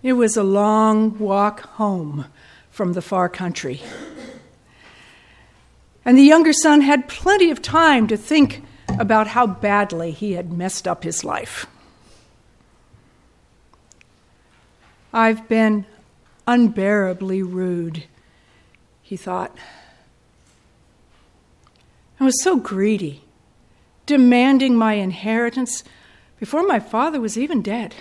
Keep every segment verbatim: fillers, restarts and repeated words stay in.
It was a long walk home from the far country. And the younger son had plenty of time to think about how badly he had messed up his life. I've been unbearably rude, he thought. I was so greedy, demanding my inheritance before my father was even dead.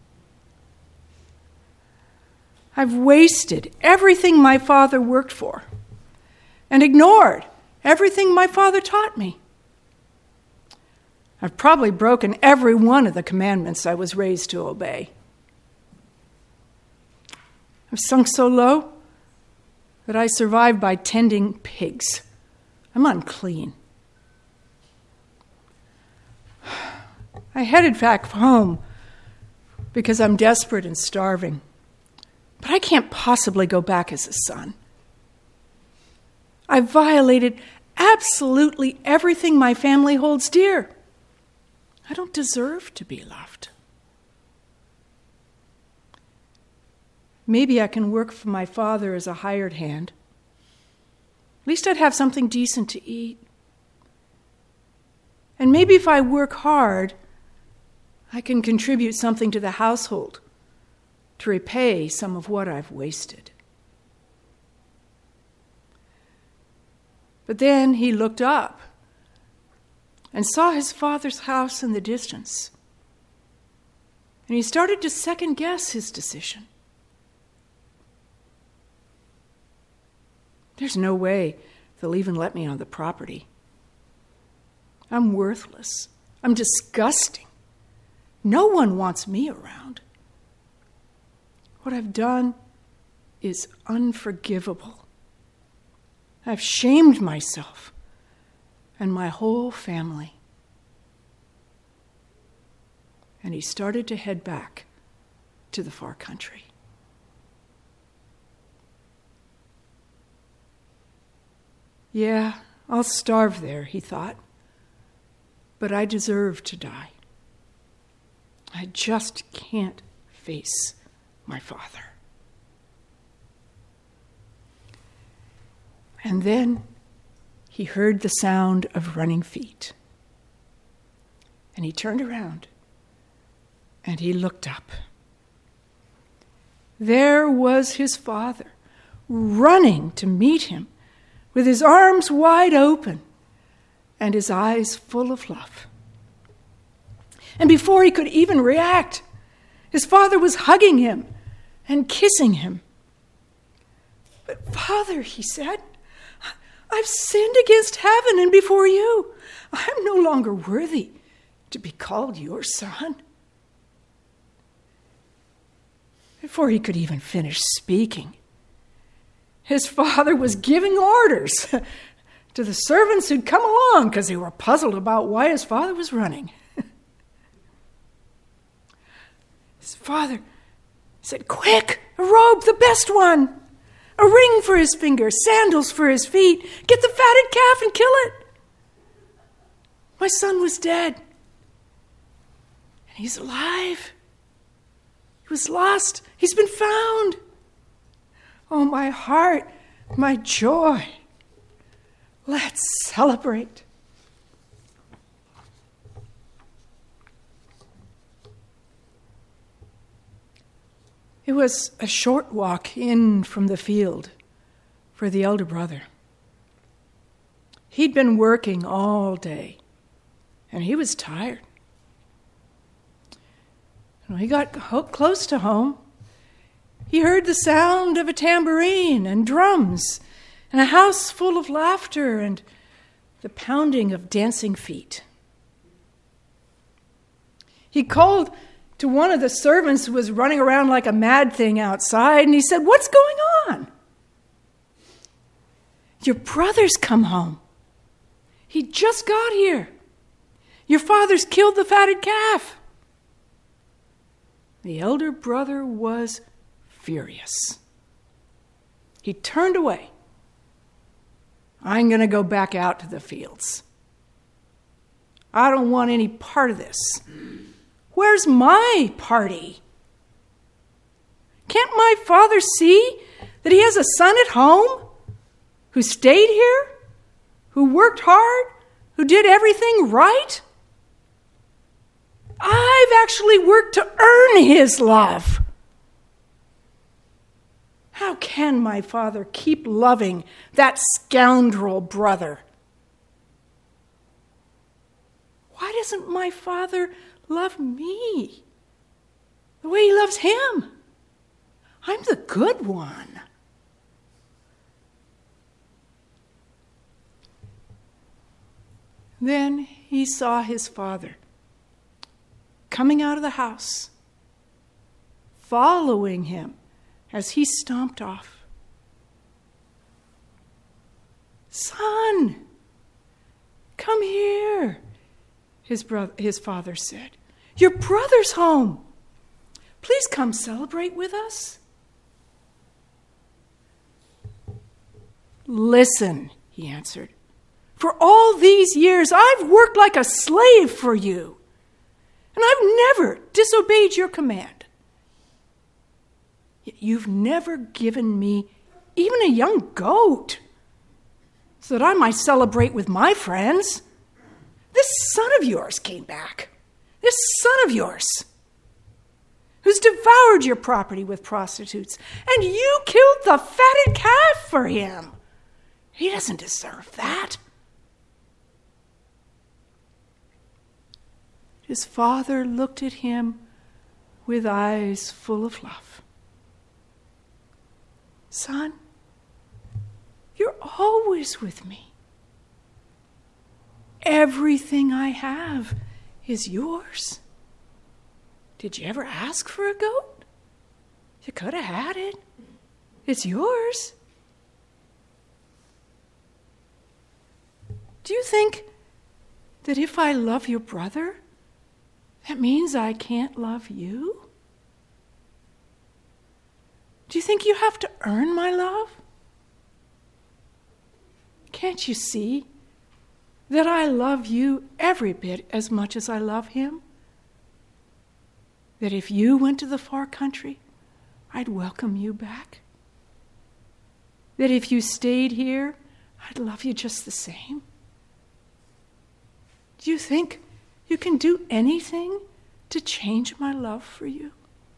I've wasted everything my father worked for and ignored everything my father taught me. I've probably broken every one of the commandments I was raised to obey. I've sunk so low that I survive by tending pigs. I'm unclean. I headed back home because I'm desperate and starving. But I can't possibly go back as a son. I violated absolutely everything my family holds dear. I don't deserve to be loved. Maybe I can work for my father as a hired hand. At least I'd have something decent to eat. And maybe if I work hard, I can contribute something to the household to repay some of what I've wasted. But then he looked up and saw his father's house in the distance. And he started to second-guess his decision. There's no way they'll even let me on the property. I'm worthless. I'm disgusting. No one wants me around. What I've done is unforgivable. I've shamed myself and my whole family. And he started to head back to the far country. Yeah, I'll starve there, he thought. But I deserve to die. I just can't face my father. And then he heard the sound of running feet. And he turned around and he looked up. There was his father, running to meet him with his arms wide open and his eyes full of love. And before he could even react, his father was hugging him and kissing him. But Father, he said, I've sinned against heaven and before you. I'm no longer worthy to be called your son. Before he could even finish speaking, his father was giving orders to the servants who'd come along because they were puzzled about why his father was running. His father said, quick, a robe, the best one, a ring for his finger, sandals for his feet, get the fatted calf and kill it. My son was dead, and he's alive. He was lost, he's been found. Oh, my heart, my joy, let's celebrate. It was a short walk in from the field for the elder brother. He'd been working all day, and he was tired. When he got close to home, he heard the sound of a tambourine and drums and a house full of laughter and the pounding of dancing feet. He called to one of the servants who was running around like a mad thing outside, and he said, what's going on? Your brother's come home. He just got here. Your father's killed the fatted calf. The elder brother was furious. He turned away. I'm going to go back out to the fields. I don't want any part of this. Where's my party? Can't my father see that he has a son at home who stayed here, who worked hard, who did everything right? I've actually worked to earn his love. How can my father keep loving that scoundrel brother? Why doesn't my father love me the way he loves him? I'm the good one. Then he saw his father coming out of the house, following him as he stomped off. Son, come here, his brother, his father said. Your brother's home. Please come celebrate with us. Listen, he answered. For all these years, I've worked like a slave for you, and I've never disobeyed your command. Yet you've never given me even a young goat so that I might celebrate with my friends. This son of yours came back. This son of yours who's devoured your property with prostitutes, and you killed the fatted calf for him. He doesn't deserve that. His father looked at him with eyes full of love. Son, you're always with me. Everything I have is yours. Did you ever ask for a goat? You could have had it. It's yours. Do you think that if I love your brother, that means I can't love you? Do you think you have to earn my love? Can't you see that I love you every bit as much as I love him? That if you went to the far country, I'd welcome you back? That if you stayed here, I'd love you just the same? Do you think you can do anything to change my love for you?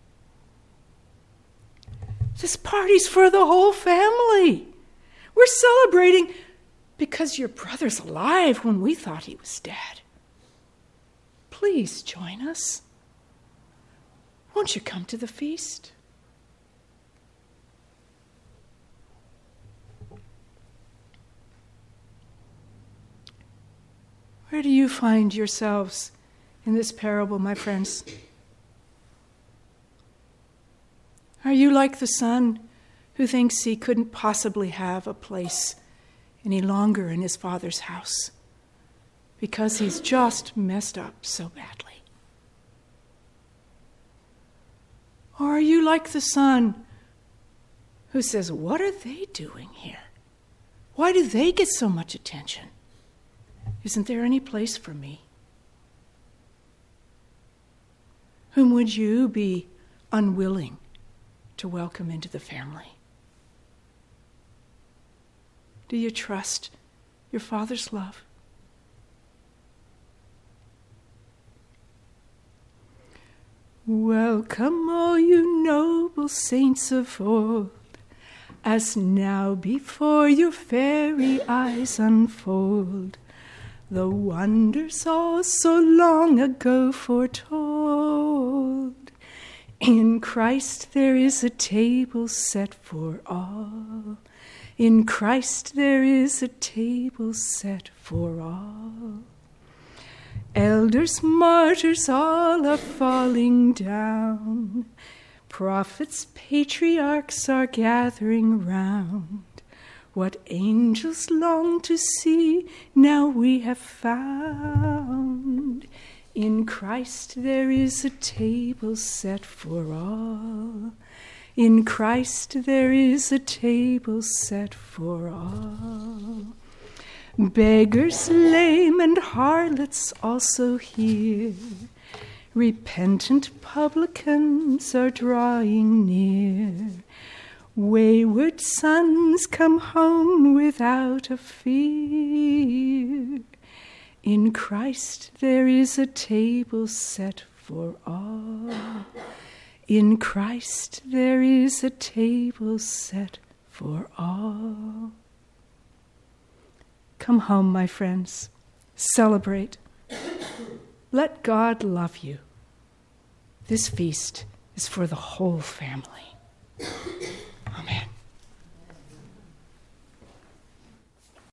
This party's for the whole family. We're celebrating because your brother's alive when we thought he was dead. Please join us. Won't you come to the feast? Where do you find yourselves in this parable, my friends? Are you like the son who thinks he couldn't possibly have a place any longer in his father's house because he's just messed up so badly? Or are you like the son who says, what are they doing here? Why do they get so much attention? Isn't there any place for me? Whom would you be unwilling to welcome into the family? Do you trust your Father's love? Welcome, all you noble saints of old, as now before your fairy eyes unfold the wonders all so long ago foretold. In Christ there is a table set for all. In Christ there is a table set for all. Elders, martyrs, all are falling down. Prophets, patriarchs are gathering round. What angels long to see, now we have found. In Christ there is a table set for all. In Christ there is a table set for all. Beggars, lame, and harlots also here Repentant publicans are drawing near. Wayward sons come home without a fear. In Christ there is a table set for all. In Christ there is a table set for all. Come home, my friends. Celebrate. Let God love you. This feast is for the whole family. Amen.